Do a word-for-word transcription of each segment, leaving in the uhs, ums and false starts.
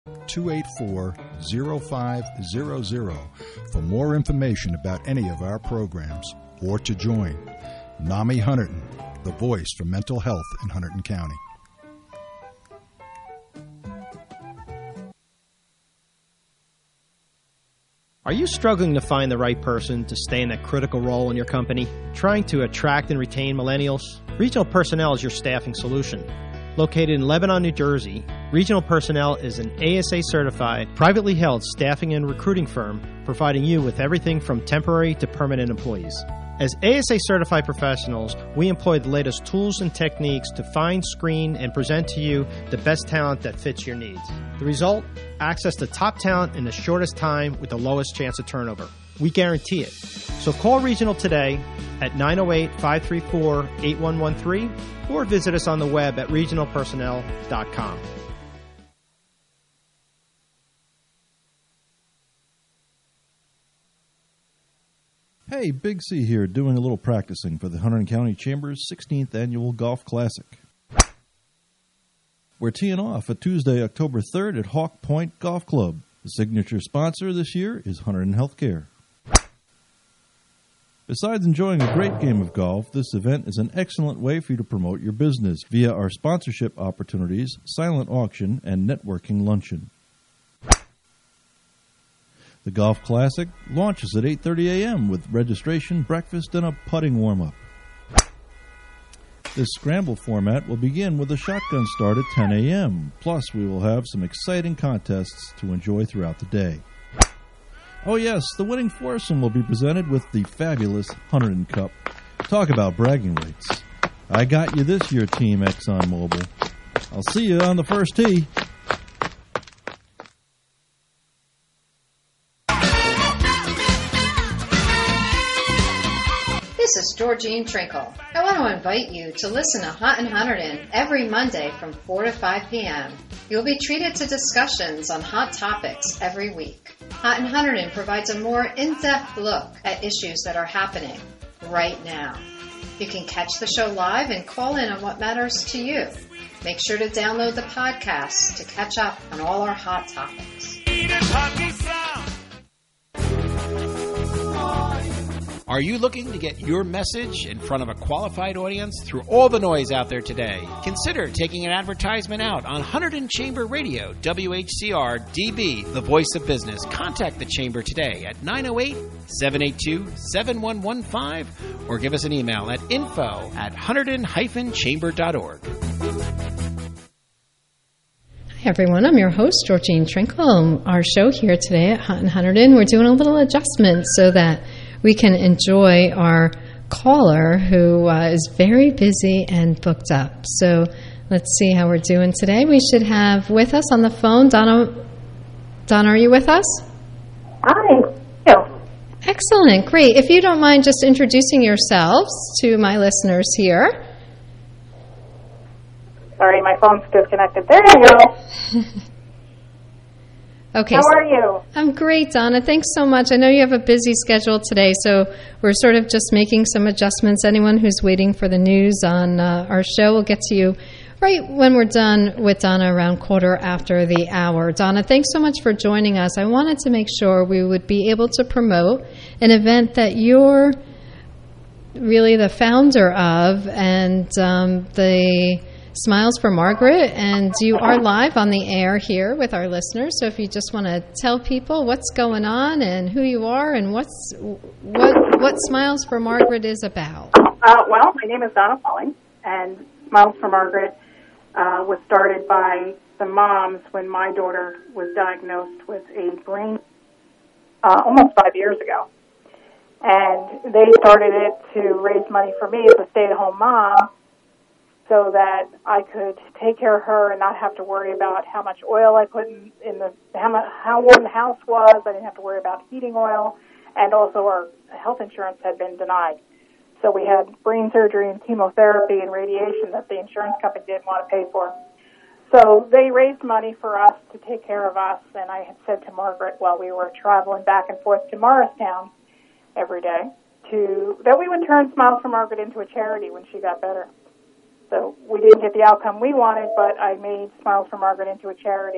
two eight four, zero five zero zero for more information about any of our programs or to join. NAMI Hunterdon, the voice for mental health in Hunterdon County. Are you struggling to find the right person to stay in that critical role in your company? Trying to attract and retain millennials? Regional Personnel is your staffing solution. Located in Lebanon, New Jersey, Regional Personnel is an A S A-certified, privately held staffing and recruiting firm providing you with everything from temporary to permanent employees. As A S A-certified professionals, we employ the latest tools and techniques to find, screen, and present to you the best talent that fits your needs. The result? Access to top talent in the shortest time with the lowest chance of turnover. We guarantee it. So call Regional today at nine oh eight, five three four, eight one one three or visit us on the web at regional personnel dot com. Hey, Big C here, doing a little practicing for the Hunterdon County Chamber's sixteenth Annual Golf Classic. We're teeing off at Tuesday, October third at Hawk Point Golf Club. The signature sponsor this year is Hunterdon Healthcare. Besides enjoying a great game of golf, this event is an excellent way for you to promote your business via our sponsorship opportunities, silent auction, and networking luncheon. The Golf Classic launches at eight thirty a.m. with registration, breakfast, and a putting warm-up. This scramble format will begin with a shotgun start at ten a.m. Plus, we will have some exciting contests to enjoy throughout the day. Oh yes, the winning foursome will be presented with the fabulous Hunterdon Cup. Talk about bragging rights. I got you this year, Team ExxonMobil. I'll see you on the first tee. This is Georgine Trinkle. I want to invite you to listen to Hot and Hunterdon every Monday from four to five p.m. You'll be treated to discussions on hot topics every week. Hot and Hunterdon provides a more in-depth look at issues that are happening right now. You can catch the show live and call in on what matters to you. Make sure to download the podcast to catch up on all our hot topics. Are you looking to get your message in front of a qualified audience through all the noise out there today? Consider taking an advertisement out on Hunterdon Chamber Radio, W H C R D B, the voice of business. Contact the Chamber today at nine oh eight, seven eight two, seven one one five or give us an email at info at hunterdon dash chamber dot org. Hi everyone, I'm your host, Georgine Trinkle. Our show here today at Hot and Hunterdon, we're doing a little adjustment so that we can enjoy our caller who uh, is very busy and booked up. So let's see how we're doing today. We should have with us on the phone, Donna. Donna, are you with us? Hi. Yeah. Excellent. Great. If you don't mind just introducing yourselves to my listeners here. Sorry, my phone's disconnected. There you go. Okay. How are you? I'm great, Donna. Thanks so much. I know you have a busy schedule today, so we're sort of just making some adjustments. Anyone who's waiting for the news on uh, our show will get to you right when we're done with Donna around quarter after the hour. Donna, thanks so much for joining us. I wanted to make sure we would be able to promote an event that you're really the founder of, and um, the Smiles for Margaret, and you are live on the air here with our listeners. So if you just want to tell people what's going on and who you are and what's what what Smiles for Margaret is about. Uh, well, my name is Donna Pauling, and Smiles for Margaret uh, was started by the moms when my daughter was diagnosed with a brain uh, almost five years ago. And they started it to raise money for me as a stay-at-home mom, so that I could take care of her and not have to worry about how much oil I put in, in the, how, much, how warm the house was. I didn't have to worry about heating oil, and also our health insurance had been denied. So we had brain surgery and chemotherapy and radiation that the insurance company didn't want to pay for. So they raised money for us to take care of us, and I had said to Margaret while we were traveling back and forth to Morristown every day to that we would turn Smiles for Margaret into a charity when she got better. So we didn't get the outcome we wanted, but I made Smiles for Margaret into a charity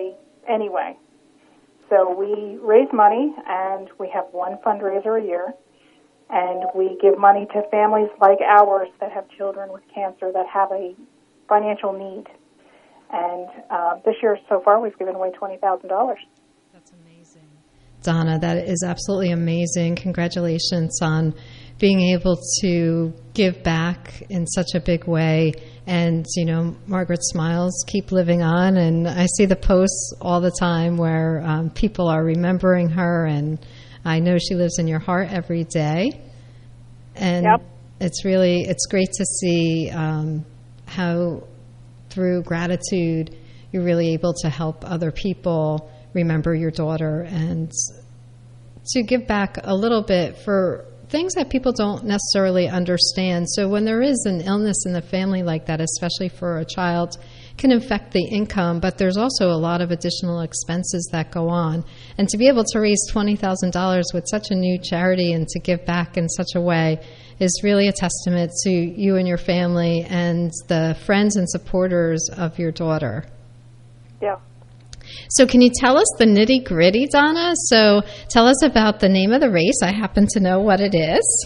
anyway. So we raise money, and we have one fundraiser a year, and we give money to families like ours that have children with cancer that have a financial need. And uh, this year, so far, we've given away twenty thousand dollars. That's amazing. Donna, that is absolutely amazing. Congratulations on being able to give back in such a big way. And, you know, Margaret's smiles keep living on. And I see the posts all the time where um, people are remembering her. And I know she lives in your heart every day. And yep. it's really, it's great to see um, how through gratitude you're really able to help other people remember your daughter and to give back a little bit for things that people don't necessarily understand. So when there is an illness in the family like that, especially for a child, can affect the income, but there's also a lot of additional expenses that go on. And to be able to raise twenty thousand dollars with such a new charity and to give back in such a way is really a testament to you and your family and the friends and supporters of your daughter. Yeah. So can you tell us the nitty-gritty, Donna? So tell us about the name of the race. I happen to know what it is.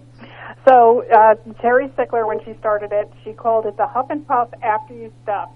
So uh, Terry Stickler, when she started it, she called it the Huff and Puff After You Stop.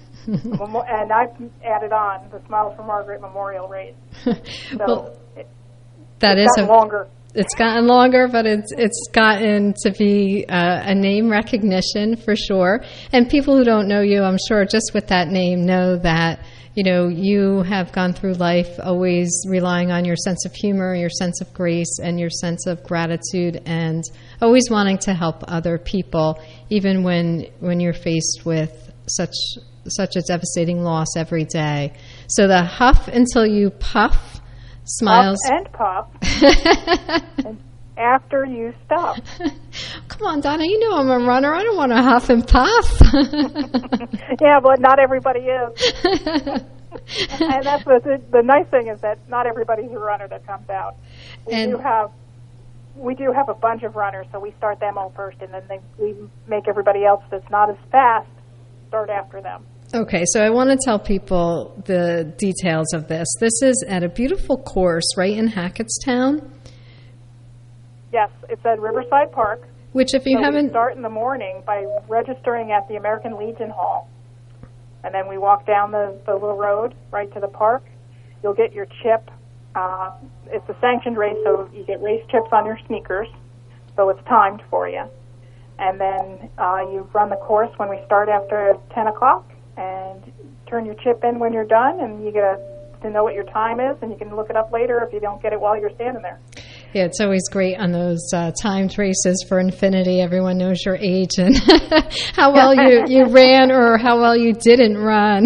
And I've added on the Smiles for Margaret Memorial Race. So well, it, that it's is gotten a, longer. It's gotten longer, but it's it's gotten to be uh, a name recognition for sure. And people who don't know you, I'm sure, just with that name, know that you know you have gone through life always relying on your sense of humor, your sense of grace, and your sense of gratitude, and always wanting to help other people, even when when you're faced with such such a devastating loss every day. So the Huff Until You Puff. Smiles. Puff and puff. And after you stop. Come on, Donna, you know I'm a runner. I don't want to huff and puff. Yeah, but not everybody is. And that's what the, the nice thing is that not everybody's a runner that comes out. We and, do have we do have a bunch of runners, so we start them all first, and then they, we make everybody else that's not as fast start after them. Okay, so I want to tell people the details of this. This is at a beautiful course right in Hackettstown. Yes, it's at Riverside Park. Which, if you so haven't... we start in the morning by registering at the American Legion Hall. And then we walk down the, the little road right to the park. You'll get your chip. Uh, it's a sanctioned race, so you get race chips on your sneakers. So it's timed for you. And then uh, you run the course when we start after ten o'clock. And turn your chip in when you're done, and you get a, to know what your time is, and you can look it up later if you don't get it while you're standing there. Yeah, it's always great on those uh, timed races for Infinity. Everyone knows your age and how well you, you ran or how well you didn't run.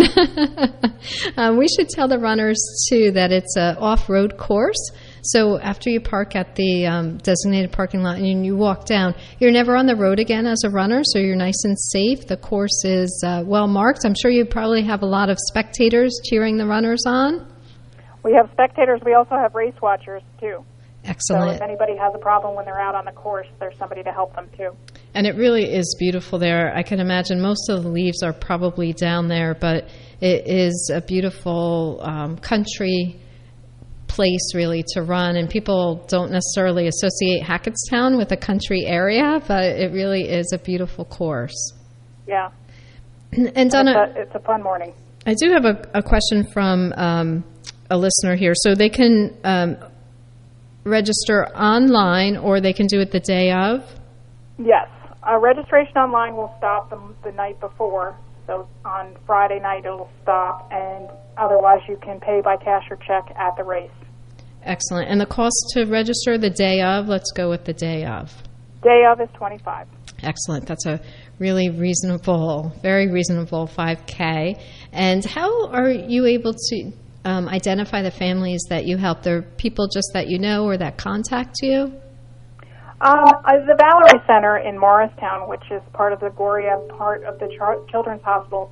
um, we should tell the runners, too, that it's an off-road course. So after you park at the um, designated parking lot and you walk down, you're never on the road again as a runner, so you're nice and safe. The course is uh, well marked. I'm sure you probably have a lot of spectators cheering the runners on. We have spectators. We also have race watchers, too. Excellent. So if anybody has a problem when they're out on the course, there's somebody to help them, too. And it really is beautiful there. I can imagine most of the leaves are probably down there, but it is a beautiful um, country place really to run, and people don't necessarily associate Hackettstown with a country area, but it really is a beautiful course. Yeah. And Donna, it's a, it's a fun morning. I do have a, a question from um, a listener here. So they can um, register online, or they can do it the day of? Yes. Uh, registration online will stop the, the night before. So on Friday night it'll stop, and otherwise you can pay by cash or check at the race. Excellent. And the cost to register the day of? Let's go with the day of. Day of is twenty-five dollars. Excellent. That's a really reasonable, very reasonable five K. And how are you able to um, identify the families that you help? They're people just that you know or that contact you? Um, the Valerie Center in Morristown, which is part of the Goria part of the Ch- Children's Hospital,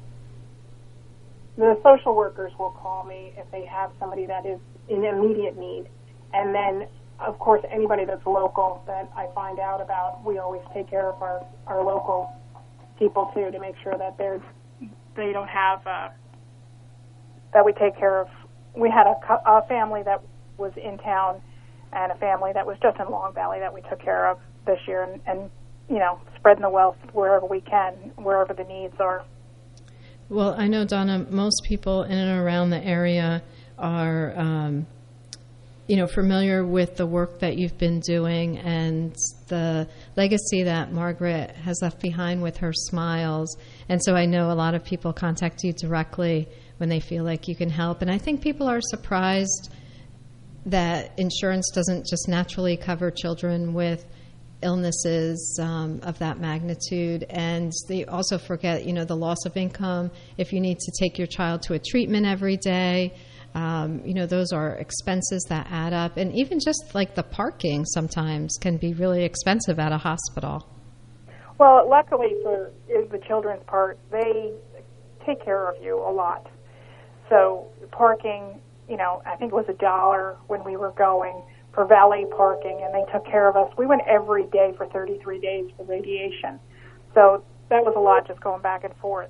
the social workers will call me if they have somebody that is in immediate need. And then, of course, anybody that's local that I find out about, we always take care of our, our local people, too, to make sure that they're, they don't have uh, that we take care of. We had a, a family that was in town and a family that was just in Long Valley that we took care of this year, and, and you know, spreading the wealth wherever we can, wherever the needs are. Well, I know, Donna, most people in and around the area are, um, you know, familiar with the work that you've been doing and the legacy that Margaret has left behind with her smiles. And so I know a lot of people contact you directly when they feel like you can help. And I think people are surprised that insurance doesn't just naturally cover children with illnesses um, of that magnitude. And they also forget, you know, the loss of income. If you need to take your child to a treatment every day, um, you know, those are expenses that add up. And even just like the parking sometimes can be really expensive at a hospital. Well, luckily for the children's part, they take care of you a lot. So parking, you know, I think it was a dollar when we were going for valet parking, and they took care of us. We went every day for thirty-three days for radiation. So that was a lot just going back and forth.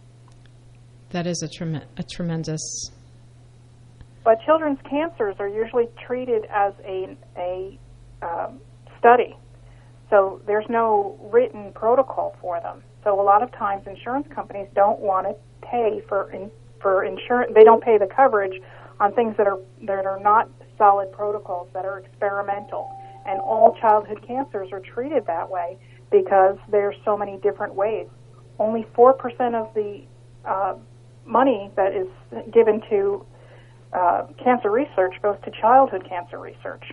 That is a, trem- a tremendous... But children's cancers are usually treated as a, a um, study. So there's no written protocol for them. So a lot of times insurance companies don't want to pay for in, for insurance. They don't pay the coverage on things that are that are not solid protocols, that are experimental. And all childhood cancers are treated that way because there's so many different ways. Only four percent of the uh, money that is given to uh, cancer research goes to childhood cancer research.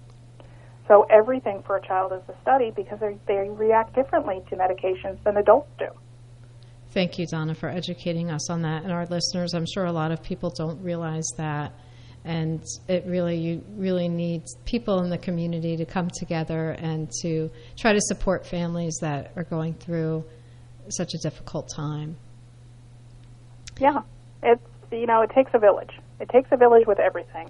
So everything for a child is a study because they, they react differently to medications than adults do. Thank you, Donna, for educating us on that. And our listeners, I'm sure a lot of people don't realize that. And it really, you really need people in the community to come together and to try to support families that are going through such a difficult time. Yeah, it's, you know, it takes a village. It takes a village with everything.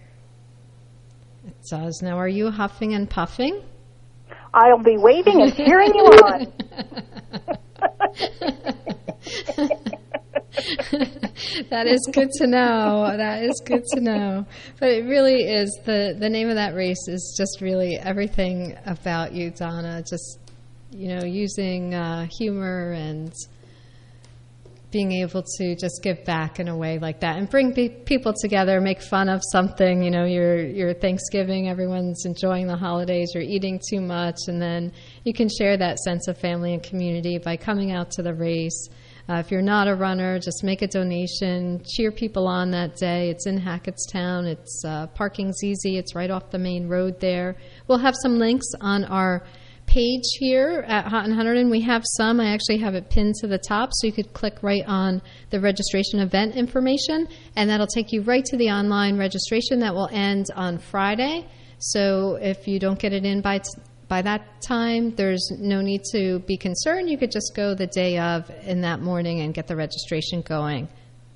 It does. Now, are you huffing and puffing? I'll be waving and cheering you on. That is good to know. That is good to know. But it really is, the, the name of that race is just really everything about you, Donna. Just, you know, using uh, humor and being able to just give back in a way like that and bring be- people together, make fun of something. You know, your your Thanksgiving, everyone's enjoying the holidays, you're eating too much, and then you can share that sense of family and community by coming out to the race. Uh, if you're not a runner, just make a donation, cheer people on that day. It's in Hackettstown. It's uh, parking's easy. It's right off the main road there. We'll have some links on our page here at Hot and Hunterdon. We have some. I actually have it pinned to the top, so you could click right on the registration event information, and that'll take you right to the online registration that will end on Friday. So if you don't get it in by t- by that time, there's no need to be concerned. You could just go the day of in that morning and get the registration going.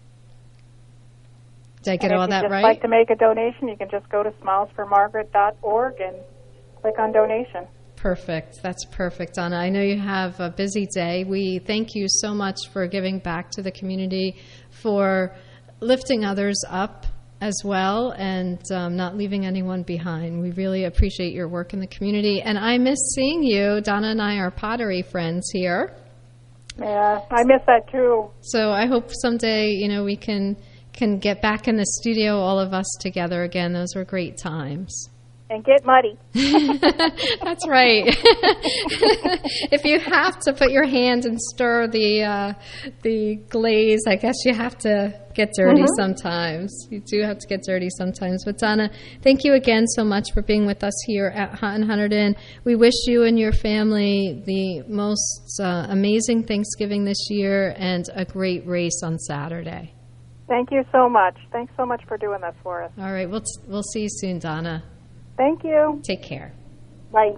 Did I get all that right? If you'd just like to make a donation, you can just go to smiles for margaret dot org and click on donation. Perfect. That's perfect, Donna. I know you have a busy day. We thank you so much for giving back to the community, for lifting others up as well, and um, not leaving anyone behind. We really appreciate your work in the community. And I miss seeing you. Donna and I are pottery friends here. Yeah, I miss that too. So I hope someday, you know, we can can get back in the studio, all of us together again. Those were great times. And get muddy. That's right. If you have to put your hand and stir the uh, the glaze, I guess you have to get dirty mm-hmm. sometimes. You do have to get dirty sometimes. But Donna, thank you again so much for being with us here at Hot and Hunterdon. We wish you and your family the most uh, amazing Thanksgiving this year and a great race on Saturday. Thank you so much. Thanks so much for doing this for us. All right. We'll, t- we'll see you soon, Donna. Thank you. Take care. Bye.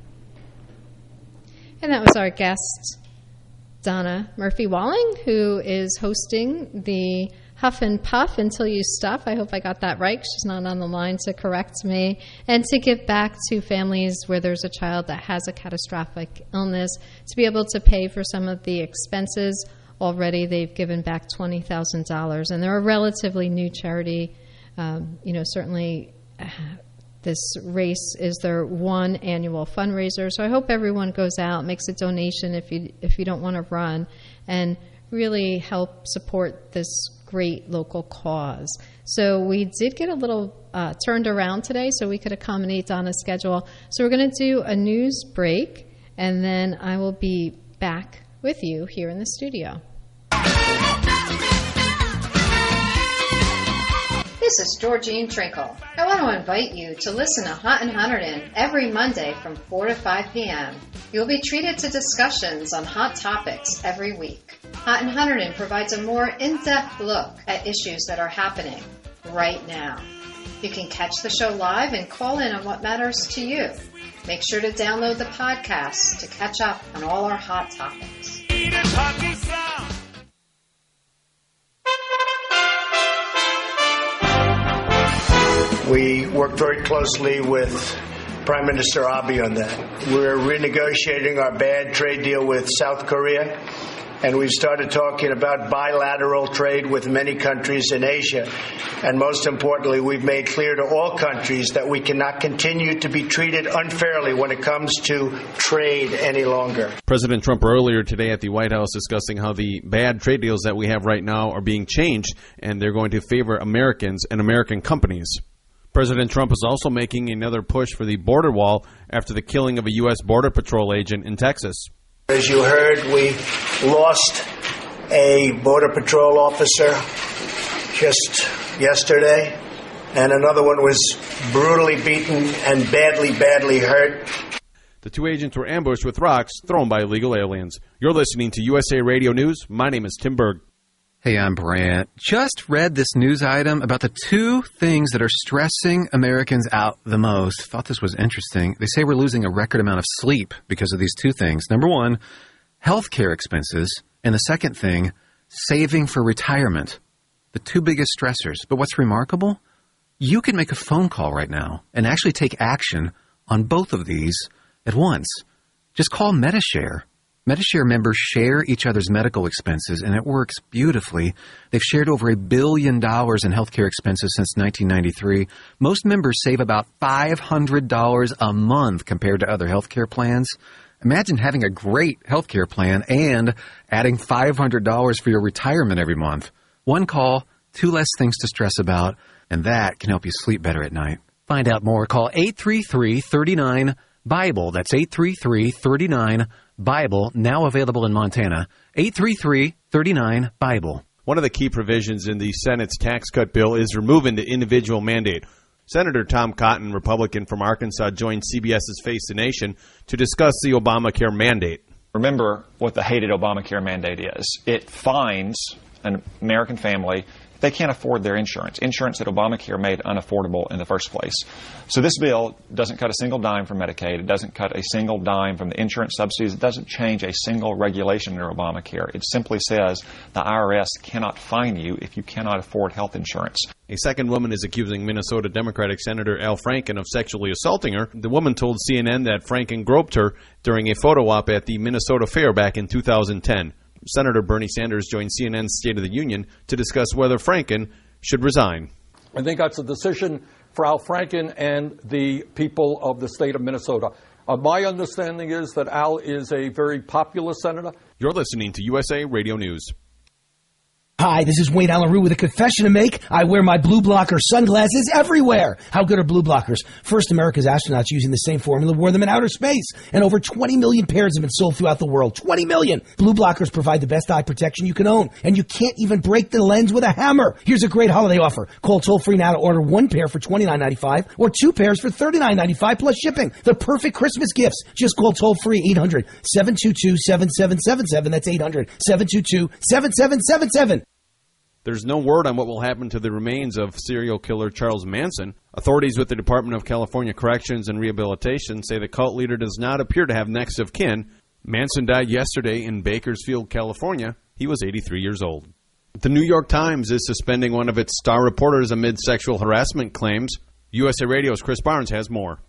And that was our guest, Donna Murphy-Walling, who is hosting the Huff and Puff Until You Stuff. I hope I got that right. She's not on the line to correct me. And to give back to families where there's a child that has a catastrophic illness, to be able to pay for some of the expenses already they've given back twenty thousand dollars. And they're a relatively new charity. Um, you know, certainly uh, this race is their one annual fundraiser. So I hope everyone goes out, makes a donation if you if you don't want to run, and really help support this great local cause. So we did get a little uh, turned around today so we could accommodate Donna's schedule. So we're going to do a news break, and then I will be back with you here in the studio. This is Georgine Trinkle. I want to invite you to listen to Hot and Hunterdon every Monday from four to five p.m. You'll be treated to discussions on hot topics every week. Hot and Hunterdon provides a more in-depth look at issues that are happening right now. You can catch the show live and call in on what matters to you. Make sure to download the podcast to catch up on all our hot topics. We work very closely with Prime Minister Abe on that. We're renegotiating our bad trade deal with South Korea, and we've started talking about bilateral trade with many countries in Asia. And most importantly, we've made clear to all countries that we cannot continue to be treated unfairly when it comes to trade any longer. President Trump earlier today at the White House discussing how the bad trade deals that we have right now are being changed, and they're going to favor Americans and American companies. President Trump is also making another push for the border wall after the killing of a U S Border Patrol agent in Texas. As you heard, we lost a Border Patrol officer just yesterday, and another one was brutally beaten and badly, badly hurt. The two agents were ambushed with rocks thrown by illegal aliens. You're listening to U S A Radio News. My name is Tim Berg. Hey, I'm Brant. Just read this news item about the two things that are stressing Americans out the most. Thought this was interesting. They say we're losing a record amount of sleep because of these two things. Number one, healthcare expenses. And the second thing, saving for retirement. The two biggest stressors. But what's remarkable? You can make a phone call right now and actually take action on both of these at once. Just call Medi-Share. Medi-Share members share each other's medical expenses, and it works beautifully. They've shared over a billion dollars in healthcare expenses since nineteen ninety-three. Most members save about five hundred dollars a month compared to other healthcare plans. Imagine having a great healthcare plan and adding five hundred dollars for your retirement every month. One call, two less things to stress about, and that can help you sleep better at night. Find out more. Call eight three three, three nine, BIBLE. That's eight three three, three nine, BIBLE, now available in Montana. eight three three, three nine, BIBLE. One of the key provisions in the Senate's tax cut bill is removing the individual mandate. Senator Tom Cotton, Republican from Arkansas, joined CBS's Face the Nation to discuss the Obamacare mandate. Remember what the hated Obamacare mandate is. It fines an American family if they can't afford their insurance, insurance that Obamacare made unaffordable in the first place. So this bill doesn't cut a single dime from Medicaid. It doesn't cut a single dime from the insurance subsidies. It doesn't change a single regulation under Obamacare. It simply says the I R S cannot fine you if you cannot afford health insurance. A second woman is accusing Minnesota Democratic Senator Al Franken of sexually assaulting her. The woman told C N N that Franken groped her during a photo op at the Minnesota Fair back in two thousand ten. Senator Bernie Sanders joined C N N's State of the Union to discuss whether Franken should resign. I think that's a decision for Al Franken and the people of the state of Minnesota. Uh, my understanding is that Al is a very popular senator. You're listening to U S A Radio News. Hi, this is Wayne Allen Root with a confession to make. I wear my blue blocker sunglasses everywhere. How good are blue blockers? First, America's astronauts using the same formula wore them in outer space. And over twenty million pairs have been sold throughout the world. twenty million! Blue blockers provide the best eye protection you can own. And you can't even break the lens with a hammer. Here's a great holiday offer. Call toll-free now to order one pair for twenty-nine ninety-five or two pairs for thirty-nine ninety-five plus shipping. The perfect Christmas gifts. Just call toll-free eight hundred, seven two two, seven seven seven seven. That's eight hundred, seven two two, seven seven seven seven. There's no word on what will happen to the remains of serial killer Charles Manson. Authorities with the Department of California Corrections and Rehabilitation say the cult leader does not appear to have next of kin. Manson died yesterday in Bakersfield, California. He was eighty-three years old. The New York Times is suspending one of its star reporters amid sexual harassment claims. U S A Radio's Chris Barnes has more.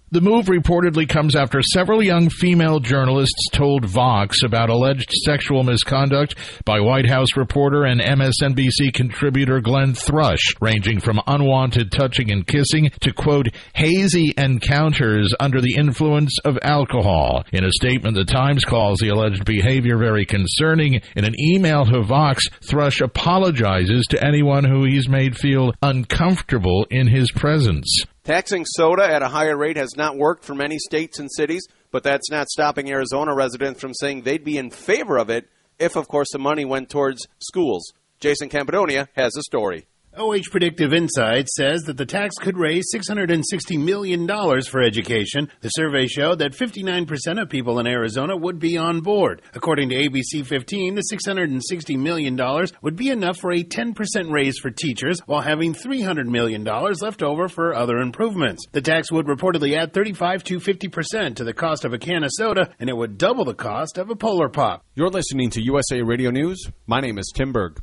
The move reportedly comes after several young female journalists told Vox about alleged sexual misconduct by White House reporter and M S N B C contributor Glenn Thrush, ranging from unwanted touching and kissing to, quote, hazy encounters under the influence of alcohol. In a statement, the Times calls the alleged behavior very concerning. In an email to Vox, Thrush apologizes to anyone who he's made feel uncomfortable in his presence. Taxing soda at a higher rate has not worked for many states and cities, but that's not stopping Arizona residents from saying they'd be in favor of it if, of course, the money went towards schools. Jason Campadonia has a story. O H Predictive Insight says that the tax could raise six hundred sixty million dollars for education. The survey showed that fifty-nine percent of people in Arizona would be on board. According to A B C fifteen, the six hundred sixty million dollars would be enough for a ten percent raise for teachers, while having three hundred million dollars left over for other improvements. The tax would reportedly add thirty-five to fifty percent to the cost of a can of soda, and it would double the cost of a Polar Pop. You're listening to U S A Radio News. My name is Tim Berg.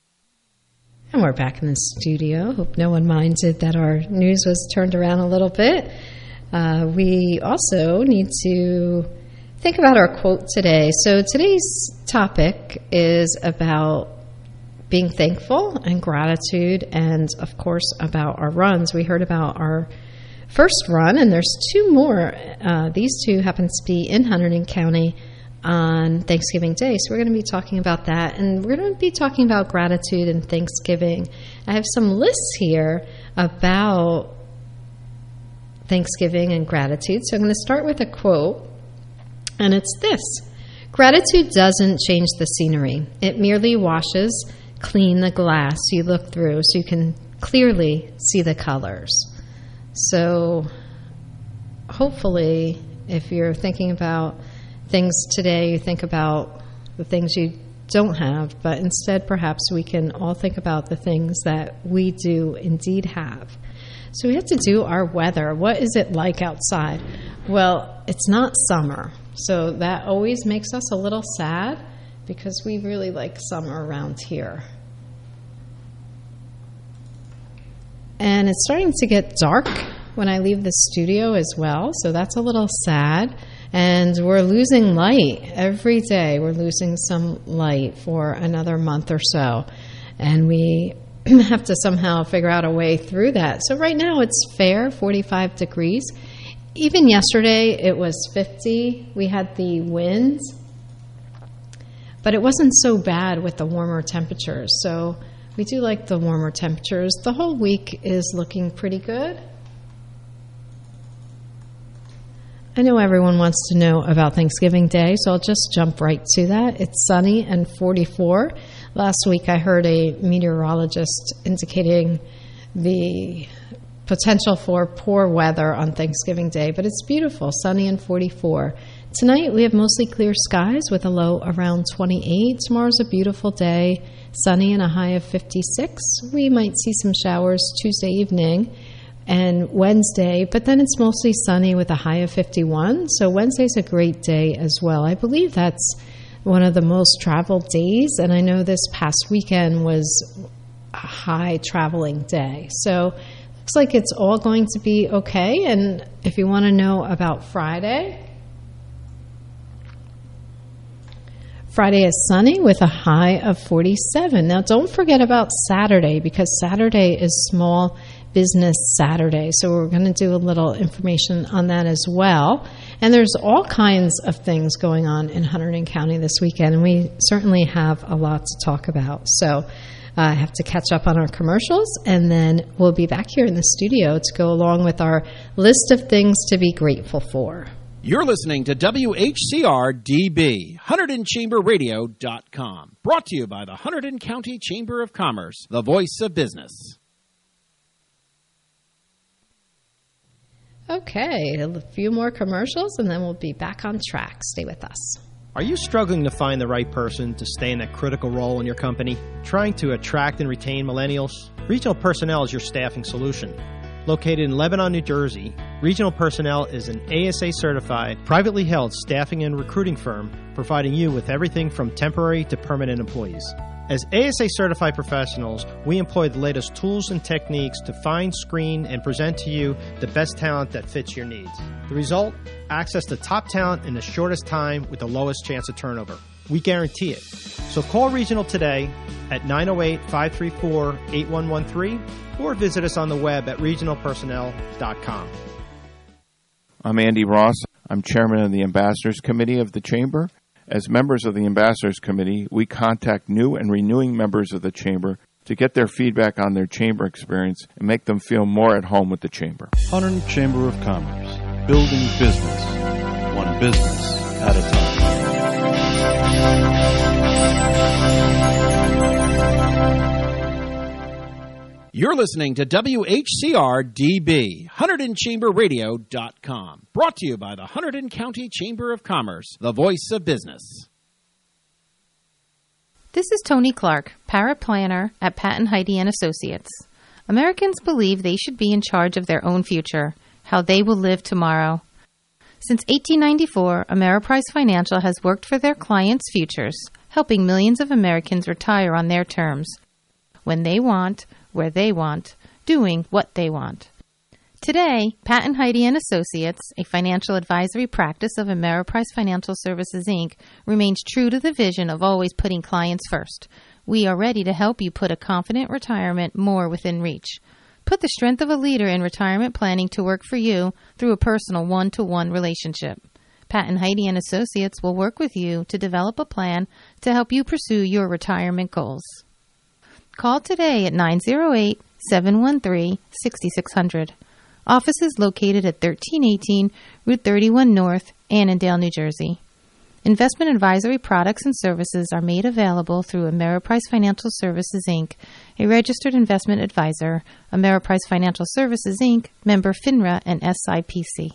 And we're back in the studio. Hope no one minded that our news was turned around a little bit. Uh, we also need to think about our quote today. So today's topic is about being thankful and gratitude, and, of course, about our runs. We heard about our first run, and there's two more. Uh, these two happen to be in Hunterdon County on Thanksgiving Day. So we're going to be talking about that, and we're going to be talking about gratitude and Thanksgiving. I have some lists here about Thanksgiving and gratitude. So I'm going to start with a quote, and it's this: gratitude doesn't change the scenery. It merely washes clean the glass you look through so you can clearly see the colors. So hopefully, if you're thinking about things today, you think about the things you don't have, but instead perhaps we can all think about the things that we do indeed have. So we have to do our weather. What is it like outside? Well, it's not summer, so that always makes us a little sad because we really like summer around here. And it's starting to get dark when I leave the studio as well, so that's a little sad. And we're losing light every day. We're losing some light for another month or so. And we have to somehow figure out a way through that. So right now it's fair, forty-five degrees. Even yesterday it was fifty. We had the winds. But it wasn't so bad with the warmer temperatures. So we do like the warmer temperatures. The whole week is looking pretty good. I know everyone wants to know about Thanksgiving Day, so I'll just jump right to that. It's sunny and forty-four. Last week I heard a meteorologist indicating the potential for poor weather on Thanksgiving Day, but it's beautiful, sunny and forty-four. Tonight we have mostly clear skies with a low around twenty-eight. Tomorrow's a beautiful day, sunny and a high of fifty-six. We might see some showers Tuesday evening and Wednesday, but then it's mostly sunny with a high of fifty-one. So Wednesday's a great day as well. I believe that's one of the most traveled days, and I know this past weekend was a high traveling day. So looks like it's all going to be okay. And if you want to know about Friday, Friday is sunny with a high of forty-seven. Now don't forget about Saturday, because Saturday is Small Business Saturday. So we're going to do a little information on that as well. And there's all kinds of things going on in Hunterdon County this weekend, and we certainly have a lot to talk about. So uh, I have to catch up on our commercials, and then we'll be back here in the studio to go along with our list of things to be grateful for. You're listening to W H C R D B, Hunterdon Chamber Radio dot com. Brought to you by the Hunterdon County Chamber of Commerce, the voice of business. Okay, a few more commercials, and then we'll be back on track. Stay with us. Are you struggling to find the right person to stay in that critical role in your company? Trying to attract and retain millennials? Regional Personnel is your staffing solution. Located in Lebanon, New Jersey, Regional Personnel is an A S A-certified, privately held staffing and recruiting firm providing you with everything from temporary to permanent employees. As A S A certified professionals, we employ the latest tools and techniques to find, screen, and present to you the best talent that fits your needs. The result? Access to top talent in the shortest time with the lowest chance of turnover. We guarantee it. So call Regional today at nine oh eight, five three four, eight one one three or visit us on the web at regional personnel dot com. I'm Andy Ross. I'm chairman of the Ambassadors Committee of the Chamber. As members of the Ambassadors Committee, we contact new and renewing members of the Chamber to get their feedback on their Chamber experience and make them feel more at home with the Chamber. Hunterdon Chamber of Commerce, building business, one business at a time. You're listening to W H C R D B, Hunterdon Chamber Radio dot com. Brought to you by the Hunterdon County Chamber of Commerce, the voice of business. This is Tony Clark, paraplanner at Patton Heidi and Associates. Americans believe they should be in charge of their own future, how they will live tomorrow. Since eighteen ninety-four, Ameriprise Financial has worked for their clients' futures, helping millions of Americans retire on their terms, when they want, where they want, doing what they want. Today, Patton Heidi and Associates, a financial advisory practice of Ameriprise Financial Services, Incorporated, remains true to the vision of always putting clients first. We are ready to help you put a confident retirement more within reach. Put the strength of a leader in retirement planning to work for you through a personal one-to-one relationship. Patton Heidi and Associates will work with you to develop a plan to help you pursue your retirement goals. Call today at nine oh eight, seven one three, six six zero zero. Office is located at thirteen eighteen Route thirty-one North, Annandale, New Jersey. Investment advisory products and services are made available through Ameriprise Financial Services, Incorporated, a registered investment advisor, Ameriprise Financial Services, Incorporated, member FINRA and S I P C.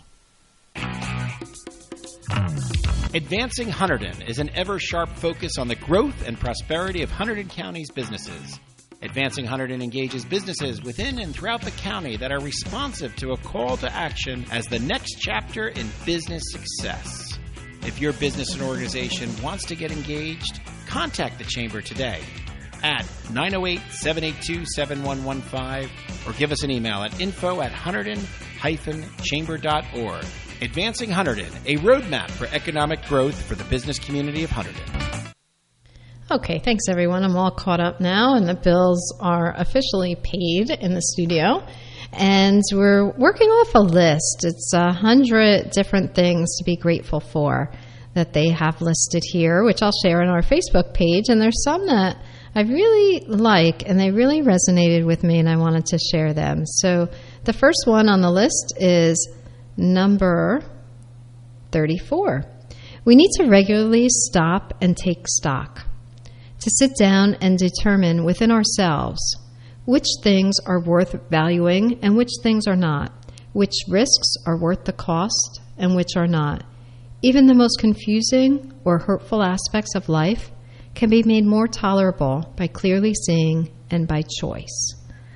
Advancing Hunterdon is an ever-sharp focus on the growth and prosperity of Hunterdon County's businesses. Advancing Hunterdon engages businesses within and throughout the county that are responsive to a call to action as the next chapter in business success. If your business and organization wants to get engaged, contact the Chamber today at nine oh eight, seven eight two, seven one one five or give us an email at info at hunterdon dash chamber dot org. Advancing Hunterdon, a roadmap for economic growth for the business community of Hunterdon. Okay, thanks everyone. I'm all caught up now, and the bills are officially paid in the studio. And we're working off a list. It's a hundred different things to be grateful for that they have listed here, which I'll share on our Facebook page. And there's some that I really like, and they really resonated with me, and I wanted to share them. So the first one on the list is number thirty-four. We need to regularly stop and take stock, to sit down and determine within ourselves which things are worth valuing and which things are not, which risks are worth the cost and which are not. Even the most confusing or hurtful aspects of life can be made more tolerable by clearly seeing and by choice.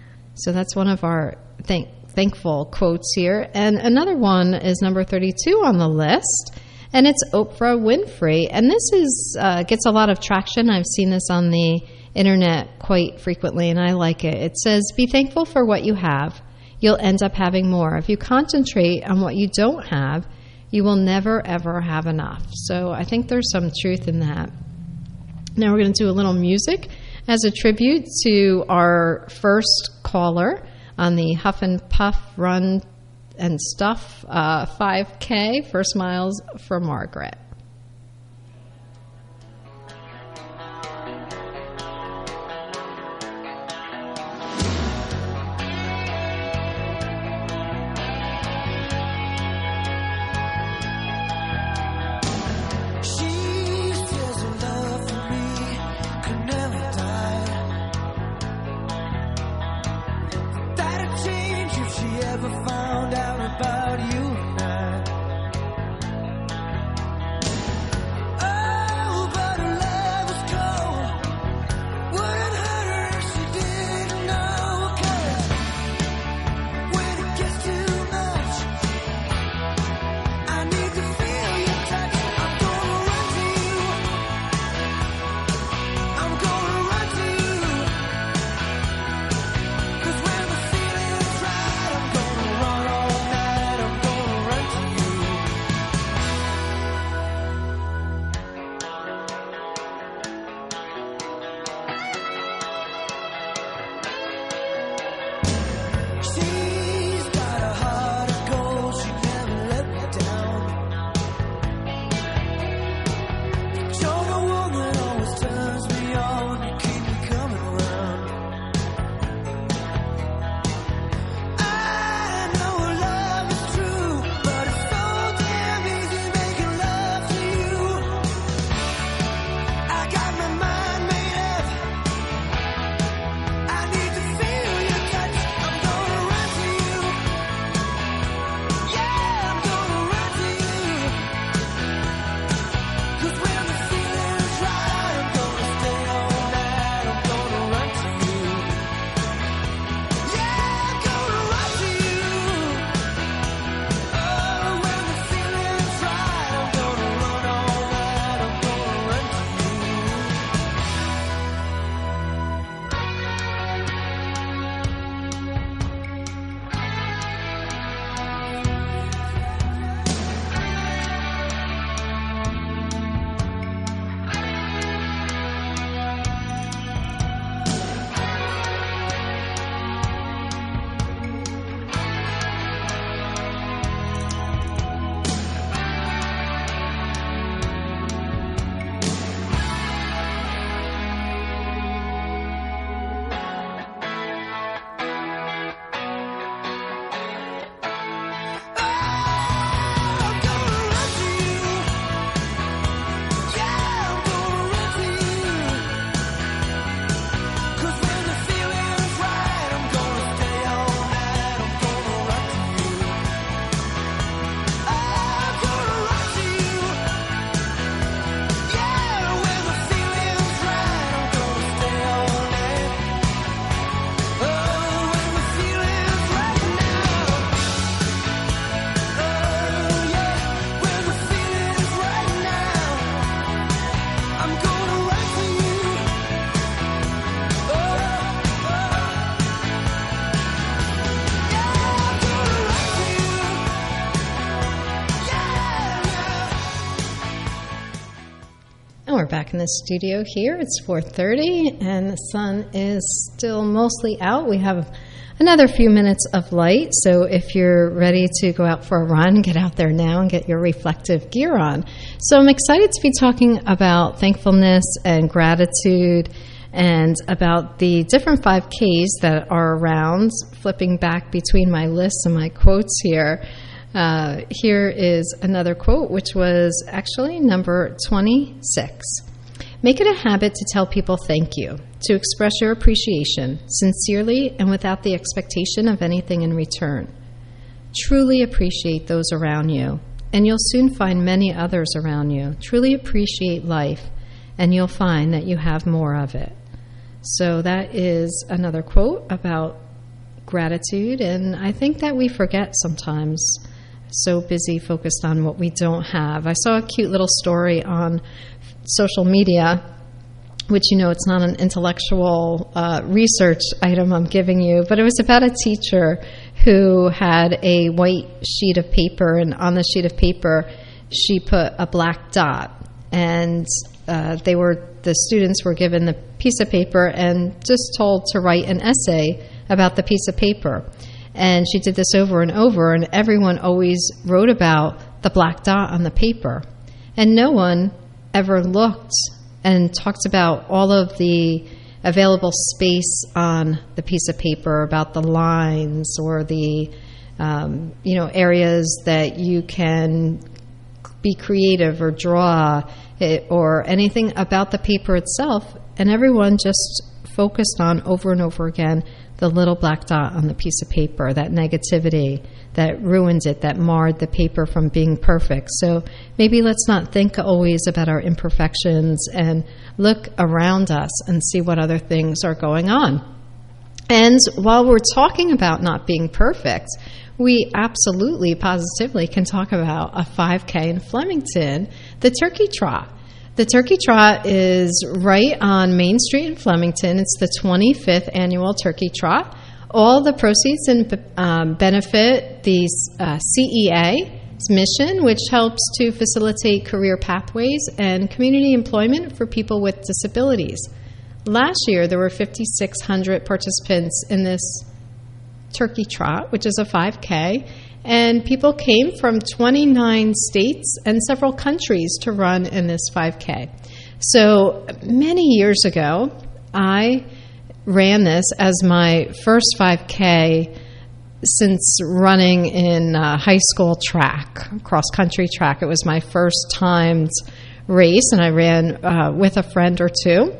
So that's one of our thank, thankful quotes here. And another one is number thirty-two on the list, and it's Oprah Winfrey. And this is uh, gets a lot of traction. I've seen this on the internet quite frequently, and I like it. It says, be thankful for what you have. You'll end up having more. If you concentrate on what you don't have, you will never, ever have enough. So I think there's some truth in that. Now we're going to do a little music as a tribute to our first caller on the Huff and Puff Run and Stuff uh, five K, First Miles for Margaret. I'm gonna run back in the studio here. It's four thirty, and the sun is still mostly out. We have another few minutes of light, so if you're ready to go out for a run, get out there now and get your reflective gear on. So I'm excited to be talking about thankfulness and gratitude and about the different five Ks that are around. Flipping back between my lists and my quotes here. Uh, here is another quote, which was actually number twenty-six. Make it a habit to tell people thank you, to express your appreciation sincerely and without the expectation of anything in return. Truly appreciate those around you, and you'll soon find many others around you. Truly appreciate life, and you'll find that you have more of it. So that is another quote about gratitude, and I think that we forget sometimes, so busy focused on what we don't have. I saw a cute little story on social media, which, you know, it's not an intellectual uh, research item I'm giving you, but it was about a teacher who had a white sheet of paper, and on the sheet of paper she put a black dot, and uh, they were the students were given the piece of paper and just told to write an essay about the piece of paper. And she did this over and over, and everyone always wrote about the black dot on the paper. And no one ever looked and talked about all of the available space on the piece of paper, about the lines or the um, you know areas that you can be creative or draw it, or anything about the paper itself. And everyone just focused on over and over again the little black dot on the piece of paper, that negativity that ruined it, that marred the paper from being perfect. So maybe let's not think always about our imperfections and look around us and see what other things are going on. And while we're talking about not being perfect, we absolutely, positively can talk about a five K in Flemington, the Turkey Trot. The Turkey Trot is right on Main Street in Flemington. It's the twenty-fifth annual Turkey Trot. All the proceeds and um, benefit the uh, C E A's mission, which helps to facilitate career pathways and community employment for people with disabilities. Last year, there were five thousand six hundred participants in this Turkey Trot, which is a five K, and people came from twenty-nine states and several countries to run in this five K. So many years ago, I ran this as my first five K since running in uh, high school track, cross-country track. It was my first timed race, and I ran uh, with a friend or two.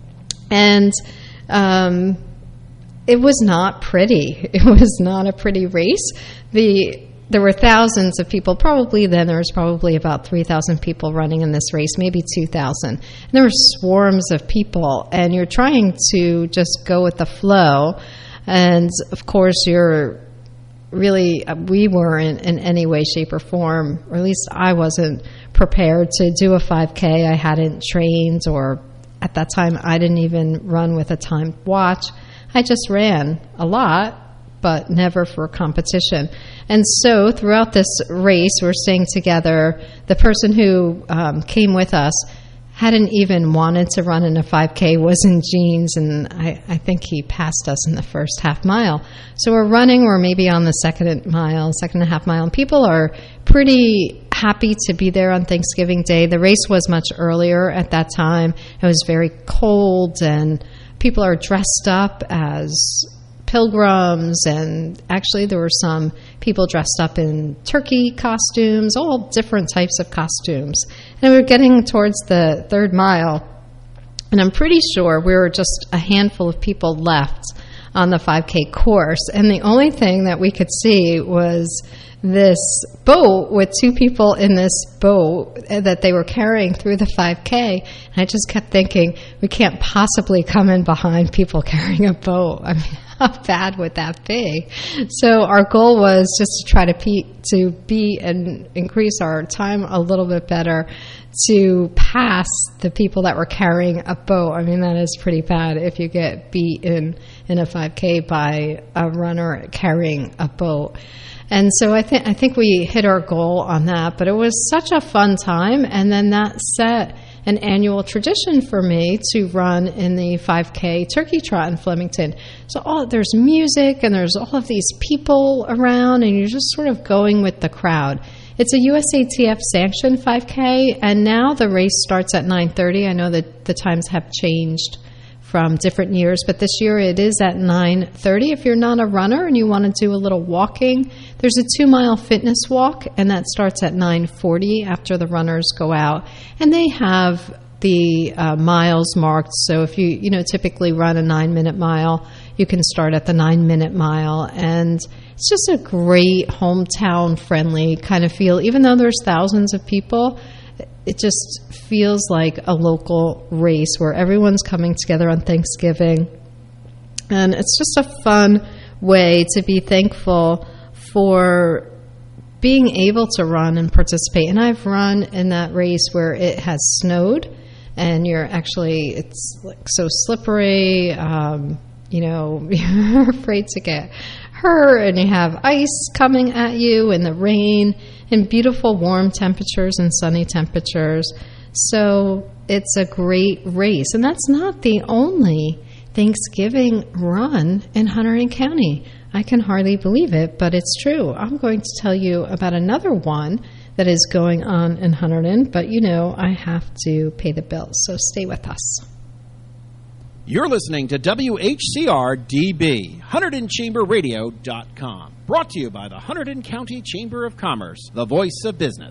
And um, it was not pretty. It was not a pretty race. The There were thousands of people. Probably then there was probably about three thousand people running in this race, maybe two thousand. And there were swarms of people, and you're trying to just go with the flow. And, of course, you're really, we weren't in any way, shape, or form, or at least I wasn't prepared to do a five K. I hadn't trained, or at that time I didn't even run with a timed watch. I just ran a lot, but never for a competition. And so throughout this race, we're staying together. The person who um, came with us hadn't even wanted to run in a five K, was in jeans, and I, I think he passed us in the first half mile. So we're running, we're maybe on the second mile, second and a half mile, and people are pretty happy to be there on Thanksgiving Day. The race was much earlier at that time. It was very cold, and people are dressed up as pilgrims, and actually there were some people dressed up in turkey costumes, all different types of costumes. And we were getting towards the third mile, and I'm pretty sure we were just a handful of people left on the five K course, and the only thing that we could see was this boat with two people in this boat that they were carrying through the five K. And I just kept thinking, we can't possibly come in behind people carrying a boat. I mean, how bad would that be? So our goal was just to try to be, to be and increase our time a little bit better to pass the people that were carrying a boat. I mean, that is pretty bad if you get beat in, in a five K by a runner carrying a boat. And so I think I think we hit our goal on that, but it was such a fun time. And then that set an annual tradition for me to run in the five K Turkey Trot in Flemington. So all, there's music and there's all of these people around, and you're just sort of going with the crowd. It's a U S A T F sanctioned five K, and now the race starts at nine thirty. I know that the times have changed from different years, but this year it is at nine thirty. If you're not a runner and you want to do a little walking, there's a two-mile fitness walk, and that starts at nine forty after the runners go out. And they have the uh, miles marked, so if you, you know, typically run a nine-minute mile, you can start at the nine-minute mile. And it's just a great hometown-friendly kind of feel. Even though there's thousands of people, it just feels like a local race where everyone's coming together on Thanksgiving. And it's just a fun way to be thankful for being able to run and participate. And I've run in that race where it has snowed, and you're actually, it's like so slippery, um, you know, you're afraid to get hurt, and you have ice coming at you and the rain and beautiful warm temperatures and sunny temperatures. So it's a great race. And that's not the only Thanksgiving run in Hunterdon County. I can hardly believe it, but it's true. I'm going to tell you about another one that is going on in Hunterdon, but you know I have to pay the bills, so stay with us. You're listening to W H C R D B, Hunterdon Chamber Radio dot com. Brought to you by the Hunterdon County Chamber of Commerce, the voice of business.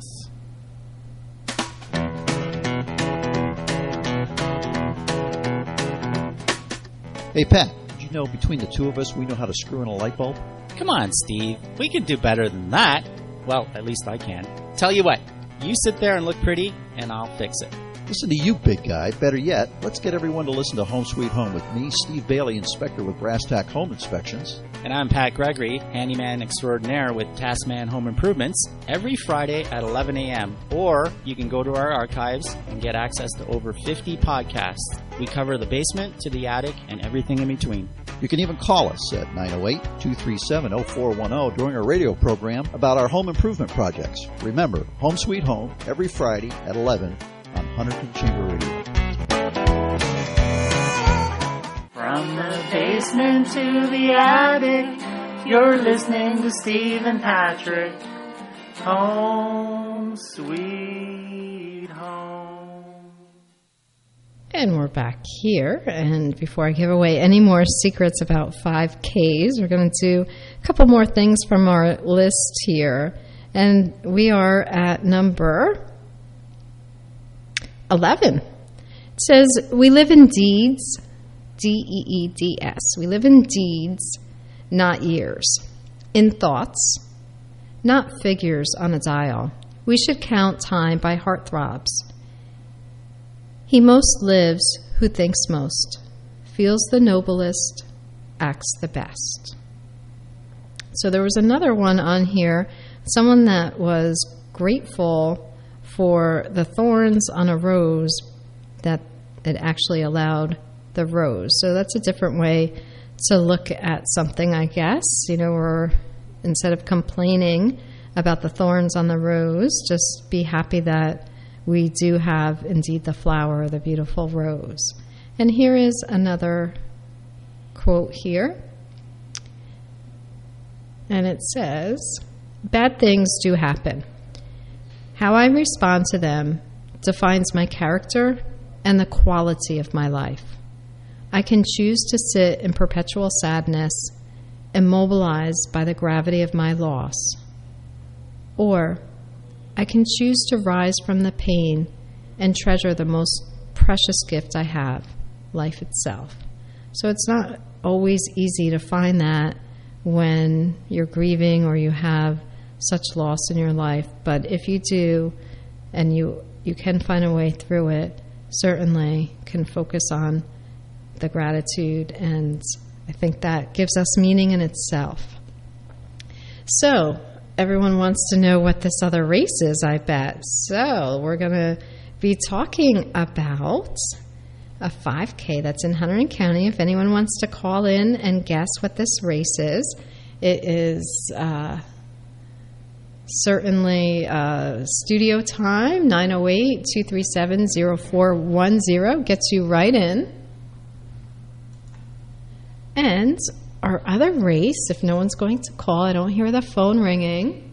Hey, Pat, did you know between the two of us we know how to screw in a light bulb? Come on, Steve. We can do better than that. Well, at least I can. Tell you what, you sit there and look pretty, and I'll fix it. Listen to you, big guy. Better yet, let's get everyone to listen to Home Sweet Home with me, Steve Bailey, inspector with Brass Tack Home Inspections. And I'm Pat Gregory, handyman extraordinaire with Taskman Home Improvements, every Friday at eleven a.m. Or you can go to our archives and get access to over fifty podcasts. We cover the basement to the attic and everything in between. You can even call us at nine oh eight, two three seven, oh four one oh during our radio program about our home improvement projects. Remember, Home Sweet Home, every Friday at eleven on Hunterdon Chamber Radio. From the basement to the attic, you're listening to Steve and Patrick. Home Sweet Home. And we're back here, and before I give away any more secrets about five Ks, we're going to do a couple more things from our list here. And we are at number eleven. It says, we live in deeds, D E E D S. We live in deeds, not years. In thoughts, not figures on a dial. We should count time by heartthrobs. He most lives who thinks most, feels the noblest, acts the best. So there was another one on here, someone that was grateful for the thorns on a rose, that it actually allowed the rose. So that's a different way to look at something, I guess. You know, or instead of complaining about the thorns on the rose, just be happy that we do have indeed the flower, the beautiful rose. And here is another quote here. And it says, bad things do happen. How I respond to them defines my character and the quality of my life. I can choose to sit in perpetual sadness, immobilized by the gravity of my loss. Or I can choose to rise from the pain and treasure the most precious gift I have, life itself. So it's not always easy to find that when you're grieving or you have such loss in your life. But if you do, and you, you can find a way through it, certainly can focus on the gratitude, and I think that gives us meaning in itself. So everyone wants to know what this other race is, I bet. So we're going to be talking about a five K that's in Hunterdon County. If anyone wants to call in and guess what this race is, it is uh, certainly uh, studio time, nine oh eight, two three seven, oh four one oh, gets you right in. And our other race, if no one's going to call, I don't hear the phone ringing.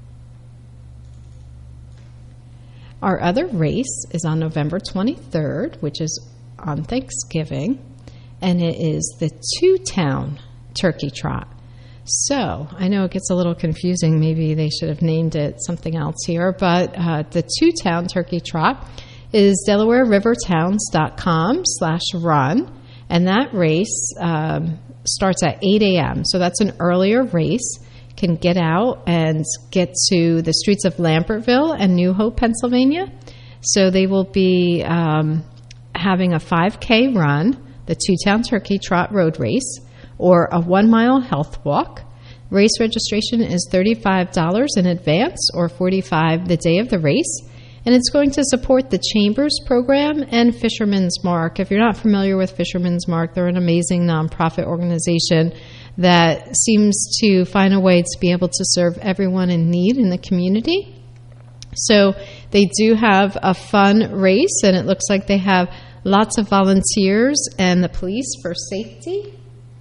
Our other race is on November twenty-third, which is on Thanksgiving, and it is the Two-Town Turkey Trot. So, I know it gets a little confusing. Maybe they should have named it something else here, but uh, the Two-Town Turkey Trot is Delaware River Towns dot com slash run, and that race um, starts at eight a.m., so that's an earlier race. Can get out and get to the streets of Lambertville and New Hope, Pennsylvania. So they will be um, having a five K run, the Two-Town Turkey Trot Road Race, or a one-mile health walk. Race registration is thirty-five dollars in advance or forty-five dollars the day of the race. And it's going to support the Chambers program and Fisherman's Mark. If you're not familiar with Fisherman's Mark, they're an amazing nonprofit organization that seems to find a way to be able to serve everyone in need in the community. So they do have a fun race, and it looks like they have lots of volunteers and the police for safety.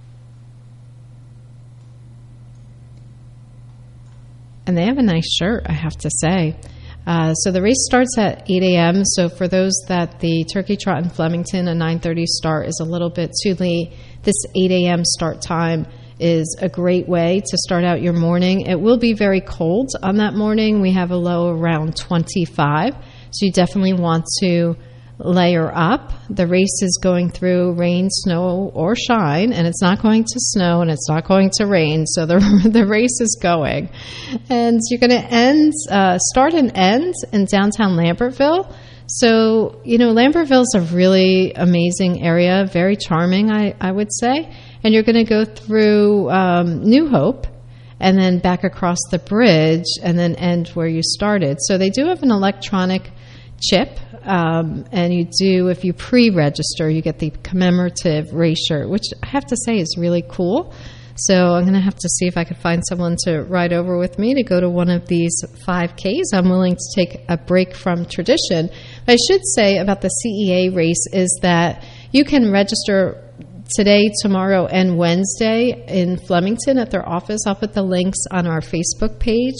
And they have a nice shirt, I have to say. Uh, so the race starts at eight a.m., so for those that the Turkey Trot in Flemington, a nine thirty start is a little bit too late, this eight a.m. start time is a great way to start out your morning. It will be very cold on that morning. We have a low around twenty-five, so you definitely want to layer up. The race is going through rain, snow, or shine, and it's not going to snow and it's not going to rain, so the the race is going. And you're going to end, uh, start and end in downtown Lambertville. So, you know, Lambertville's a really amazing area, very charming, I, I would say. And you're going to go through um, New Hope and then back across the bridge and then end where you started. So they do have an electronic chip, um, and you do, if you pre-register, you get the commemorative race shirt, which I have to say is really cool. So I'm going to have to see if I could find someone to ride over with me to go to one of these five Ks. I'm willing to take a break from tradition. What I should say about the C E A race is that you can register today, tomorrow, and Wednesday in Flemington at their office. I'll put the links on our Facebook page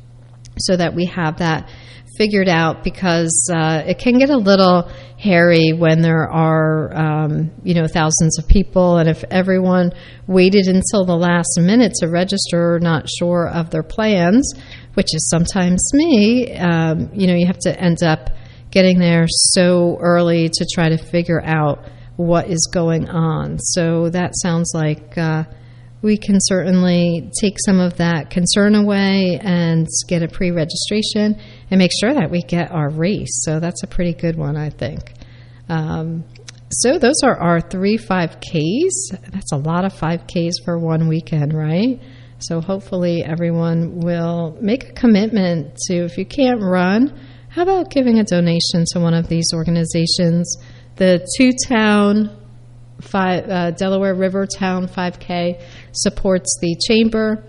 so that we have that figured out, because uh, it can get a little hairy when there are, um, you know, thousands of people, and if everyone waited until the last minute to register, not sure of their plans, which is sometimes me, um, you know, you have to end up getting there so early to try to figure out what is going on. So that sounds like uh, we can certainly take some of that concern away and get a pre-registration and make sure that we get our race. So that's a pretty good one, I think. Um, so those are our three five Ks. That's a lot of five Ks for one weekend, right? So hopefully everyone will make a commitment to, if you can't run, how about giving a donation to one of these organizations? The Two-Town Five, uh, Delaware River Town five K supports the Chamber.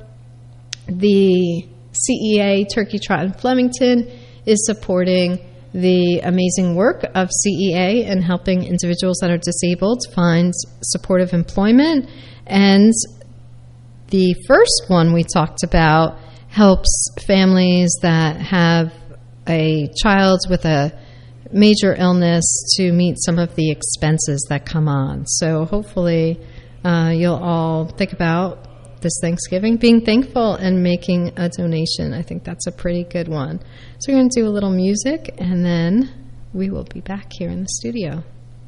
The C E A Turkey Trot in Flemington is supporting the amazing work of C E A and helping individuals that are disabled find supportive employment. And the first one we talked about helps families that have a child with a major illness to meet some of the expenses that come on. So hopefully uh, you'll all think about this Thanksgiving being thankful and making a donation. I think that's a pretty good one. So we're going to do a little music, and then we will be back here in the studio.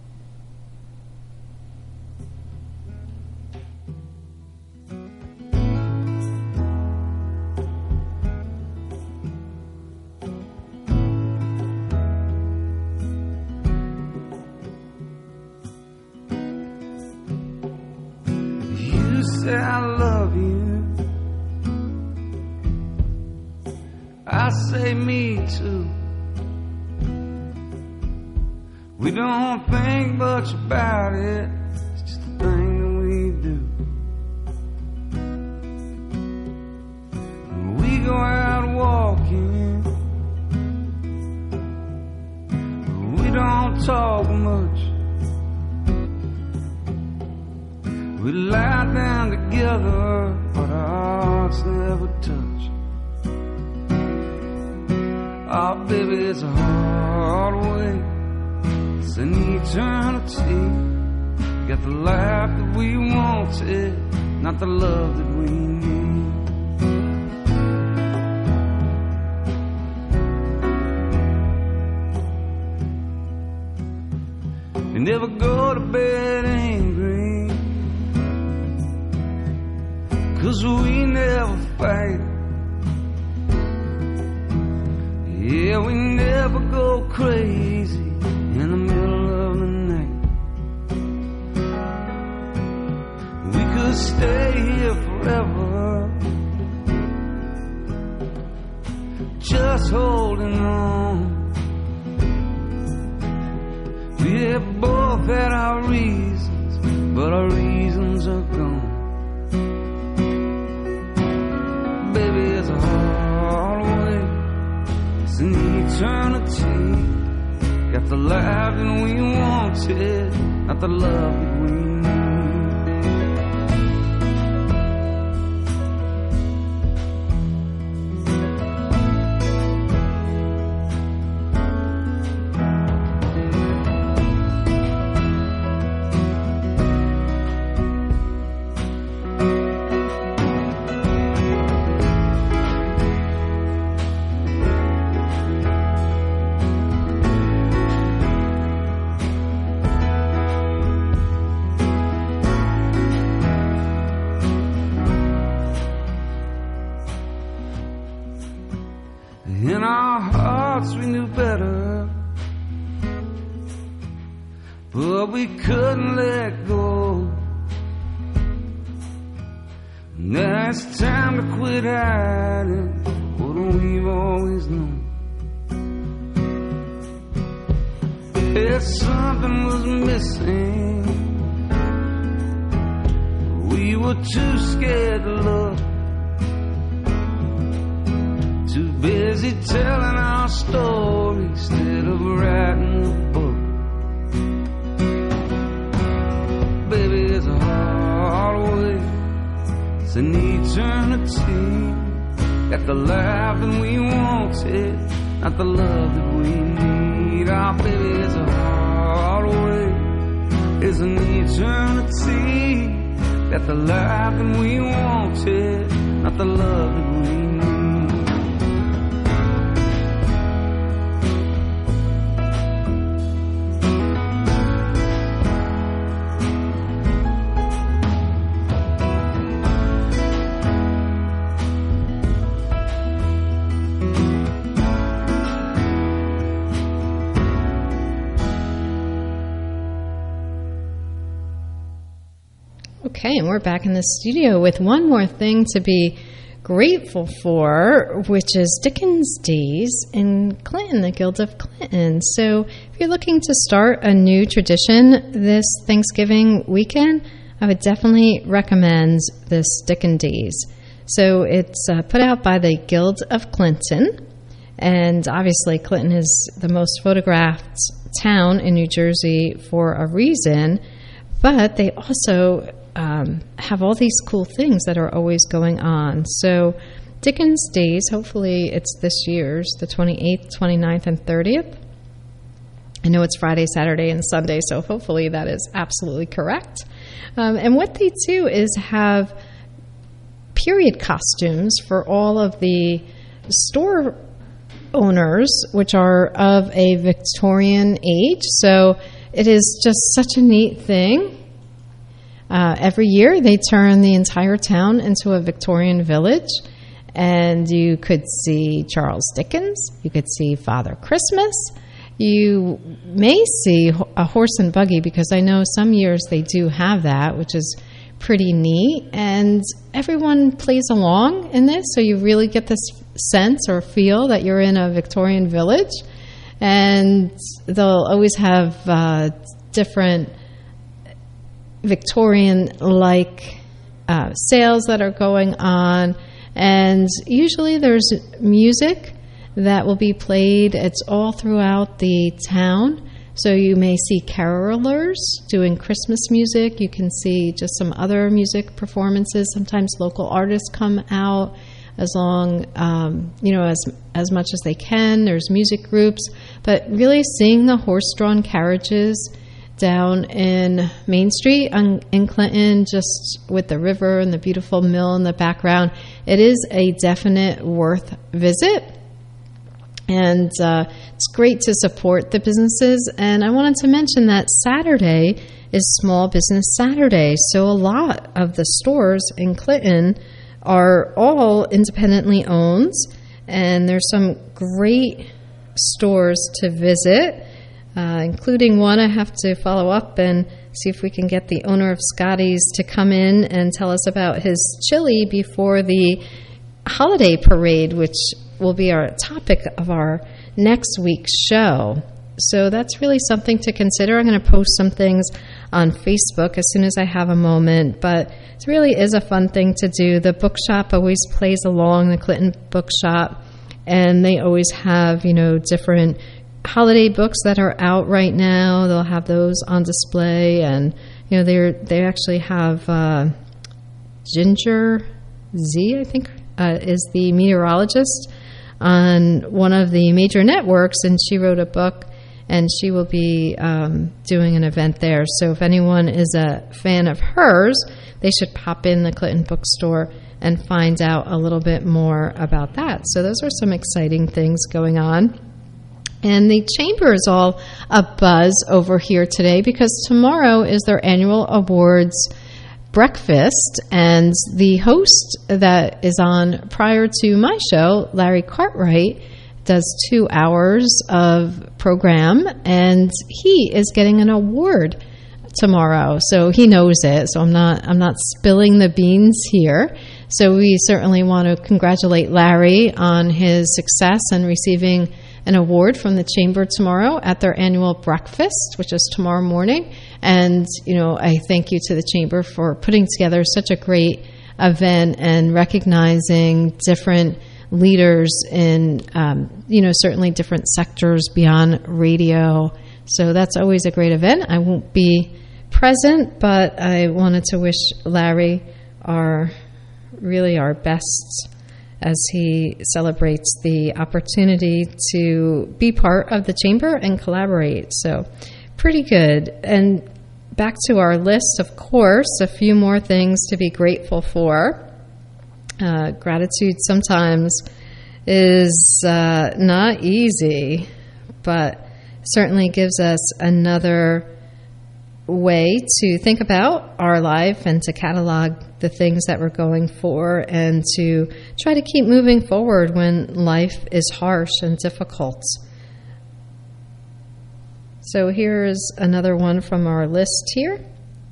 Say I love you, I say me too. We don't think much about it, it's just a thing that we do. We go out walking much. We lie down together, but our hearts never touch. Oh, baby, it's a hard way. It's an eternity. Got the life that we wanted, not the love that we need. We never go to bed angry, 'cause we never fight. Yeah, we never go crazy in the middle of the night. We could stay here forever, just holding on. We have both had our reasons, but our reasons are gone. Baby, it's a hard way. It's an eternity. Got the life that we wanted, not the love that we need. In our hearts we knew better, but we couldn't let go. Now it's time to quit hiding what we've always known. If something was missing, we were too scared to look. Too busy telling our story instead of writing a book. Baby, it's a hard way. It's an eternity. Got the life that we wanted, not the love that we need. Oh, baby, it's a hard way. It's an eternity. Got the life that we wanted, not the love that we need. Okay, and we're back in the studio with one more thing to be grateful for, which is Dickens Days in Clinton, the Guild of Clinton. So if you're looking to start a new tradition this Thanksgiving weekend, I would definitely recommend this Dickens Days. So it's uh, put out by the Guild of Clinton, and obviously Clinton is the most photographed town in New Jersey for a reason, but they also Um, have all these cool things that are always going on. So Dickens Days, hopefully it's this year's, the twenty-eighth, twenty-ninth, and thirtieth. I know it's Friday, Saturday, and Sunday, so hopefully that is absolutely correct. Um, and what they do is have period costumes for all of the store owners, which are of a Victorian age. So it is just such a neat thing. Uh, every year, they turn the entire town into a Victorian village, and you could see Charles Dickens, you could see Father Christmas, you may see a horse and buggy, because I know some years they do have that, which is pretty neat, and everyone plays along in this, so you really get this sense or feel that you're in a Victorian village, and they'll always have uh, different Victorian-like uh, sales that are going on, and usually there's music that will be played. It's all throughout the town, So you may see carolers doing Christmas music. You can see just some other music performances. Sometimes local artists come out as long, um, you know, as as much as they can. There's music groups. But really seeing the horse-drawn carriages down in Main Street on, in Clinton, just with the river and the beautiful mill in the background, it is a definite worth visit. And uh, it's great to support the businesses. And I wanted to mention that Saturday is Small Business Saturday. So a lot of the stores in Clinton are all independently owned. And there's some great stores to visit, uh, including one I have to follow up and see if we can get the owner of Scotty's to come in and tell us about his chili before the holiday parade, which will be our topic of our next week's show. So that's really something to consider. I'm going to post some things on Facebook as soon as I have a moment, but it really is a fun thing to do. The bookshop always plays along, the Clinton Bookshop, and they always have, you know, different holiday books that are out right now. They'll have those on display, and, you know, they they actually have uh, Ginger Z, I think, uh, is the meteorologist on one of the major networks, and she wrote a book, and she will be um, doing an event there. So if anyone is a fan of hers, they should pop in the Clinton Bookstore and find out a little bit more about that. So those are some exciting things going on. And the Chamber is all a buzz over here today because tomorrow is their annual awards breakfast, and the host that is on prior to my show, Larry Cartwright, does two hours of program, and he is getting an award tomorrow. So he knows it. So I'm not I'm not spilling the beans here. So we certainly want to congratulate Larry on his success and receiving an award from the Chamber tomorrow at their annual breakfast, which is tomorrow morning. And, you know, I thank you to the Chamber for putting together such a great event and recognizing different leaders in, um, you know, certainly different sectors beyond radio. So that's always a great event. I won't be present, but I wanted to wish Larry our, really our best as he celebrates the opportunity to be part of the Chamber and collaborate. So pretty good. And back to our list, of course, a few more things to be grateful for. Uh, gratitude sometimes is uh, not easy, but certainly gives us another way to think about our life and to catalog the things that we're going for and to try to keep moving forward when life is harsh and difficult. So here's another one from our list here.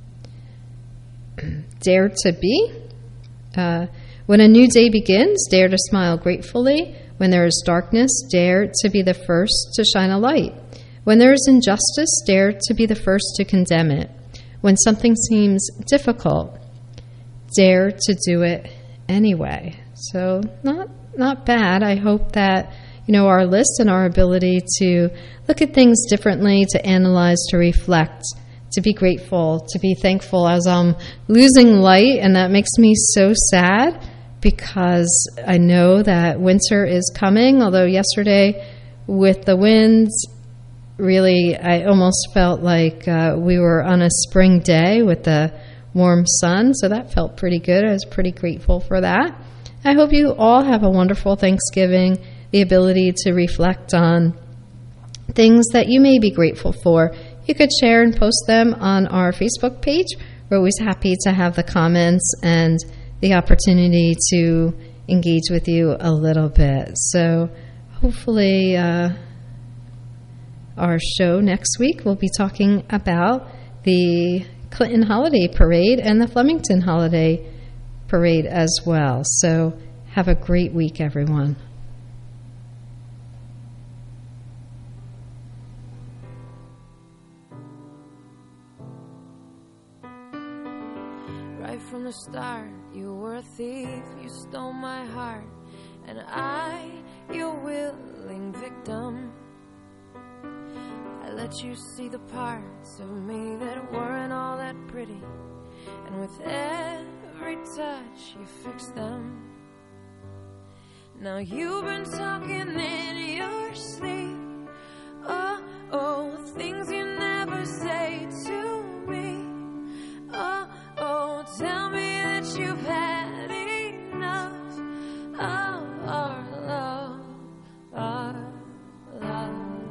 Dare to be. Uh, when a new day begins, dare to smile gratefully. When there is darkness, dare to be the first to shine a light. When there is injustice, dare to be the first to condemn it. When something seems difficult, dare to do it anyway. So not not bad. I hope that, you know, our list and our ability to look at things differently, to analyze, to reflect, to be grateful, to be thankful as I'm losing light, and that makes me so sad because I know that winter is coming, although yesterday with the winds, really, I almost felt like uh, we were on a spring day with the warm sun, so that felt pretty good. I was pretty grateful for that. I hope you all have a wonderful Thanksgiving, the ability to reflect on things that you may be grateful for. You could share and post them on our Facebook page. We're always happy to have the comments and the opportunity to engage with you a little bit. So hopefully uh, our show next week will be talking about the Clinton Holiday Parade and the Flemington Holiday Parade as well. So have a great week, everyone. Right from the start, you were a thief, you stole my heart, and I, your willing victim. I let let you see the parts of me that weren't all that pretty. And with every touch, you fix them. Now you've been talking in your sleep. Oh, oh, things you never say to me. Oh, oh, tell me that you've had enough of our love, our love.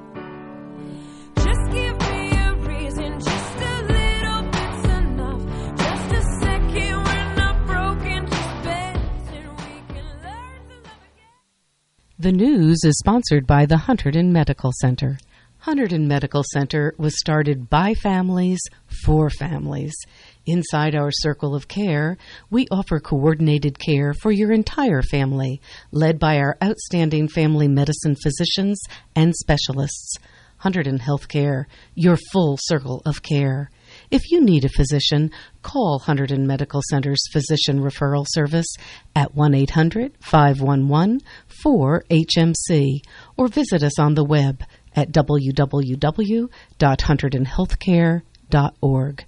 Just give me a reason, just a little bit's enough. Just a second, we're not broken, just bends, and we can learn to love again. The news is sponsored by the Hunterdon Medical Center. Hunterdon Medical Center was started by families for families. Inside our circle of care, we offer coordinated care for your entire family, led by our outstanding family medicine physicians and specialists. Hunterdon Healthcare, your full circle of care. If you need a physician, call Hunterdon Medical Center's Physician Referral Service at one eight hundred, five one one, four H M C or visit us on the web at w w w dot hunterdon healthcare dot org.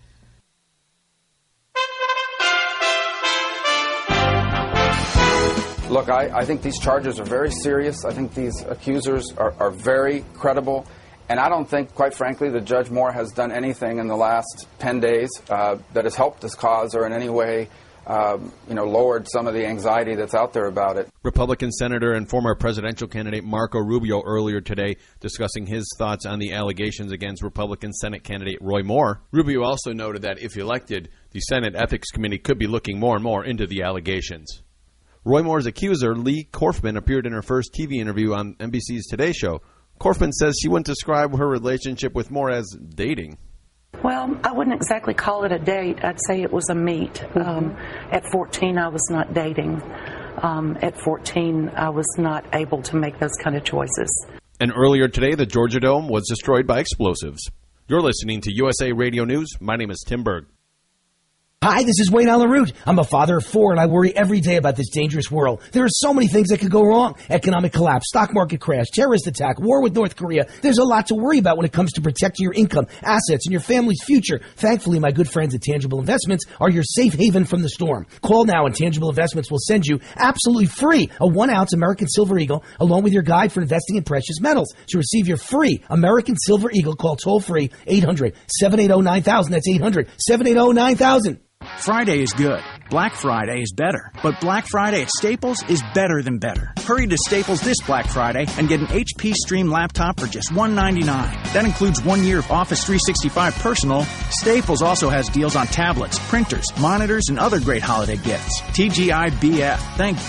Look, I, I think these charges are very serious. I think these accusers are, are very credible. And I don't think, quite frankly, that Judge Moore has done anything in the last ten days uh, that has helped this cause or in any way Um, you know, lowered some of the anxiety that's out there about it. Republican Senator and former presidential candidate Marco Rubio earlier today discussing his thoughts on the allegations against Republican Senate candidate Roy Moore. Rubio also noted that if elected, the Senate Ethics Committee could be looking more and more into the allegations. Roy Moore's accuser, Lee Korfman, appeared in her first T V interview on N B C's Today Show. Korfman says she wouldn't describe her relationship with Moore as dating. Well, I wouldn't exactly call it a date. I'd say it was a meet. Mm-hmm. Um, at fourteen, I was not dating. Um, at fourteen, I was not able to make those kind of choices. And earlier today, the Georgia Dome was destroyed by explosives. You're listening to U S A Radio News. My name is Tim Berg. Hi, this is Wayne Allen Root. I'm a father of four, and I worry every day about this dangerous world. There are so many things that could go wrong. Economic collapse, stock market crash, terrorist attack, war with North Korea. There's a lot to worry about when it comes to protecting your income, assets, and your family's future. Thankfully, my good friends at Tangible Investments are your safe haven from the storm. Call now, and Tangible Investments will send you absolutely free a one-ounce American Silver Eagle along with your guide for investing in precious metals. To receive your free American Silver Eagle, call toll-free eight hundred, seven eight zero, nine thousand. That's eight hundred, seven eight zero, nine thousand. Friday is good. Black Friday is better. But Black Friday at Staples is better than better. Hurry to Staples this Black Friday and get an H P Stream laptop for just one hundred ninety-nine dollars. That includes one year of Office three sixty-five Personal. Staples also has deals on tablets, printers, monitors, and other great holiday gifts. T G I B F. Thank